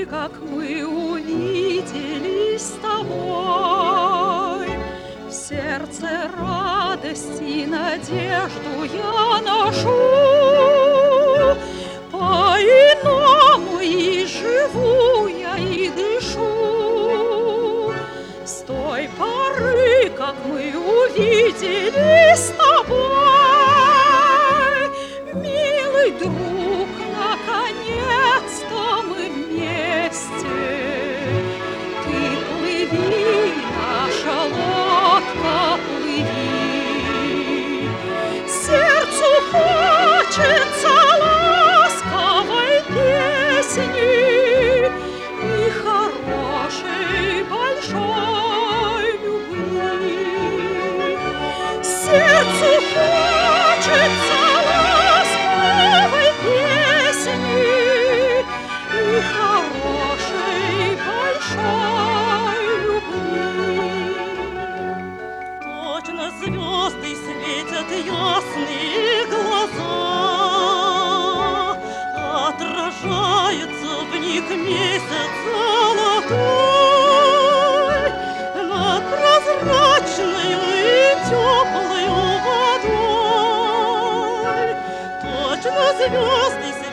как мы увиделись с тобой. В сердце радость и надежду я ношу, по-иному и живу я, и дышу. С той поры, как мы увиделись с тобой, милый друг, наконец-то мы вместе. Ты плыви, наша лодка, плыви. Сердцу хочется ласковой песни и хорошей большой любви. Сердцу хочется ласковой песни и хорошей большой любви. Точно звезды светят ясные глаза, отражается в них месяц золотой над прозрачною и теплою водой. Точно звезды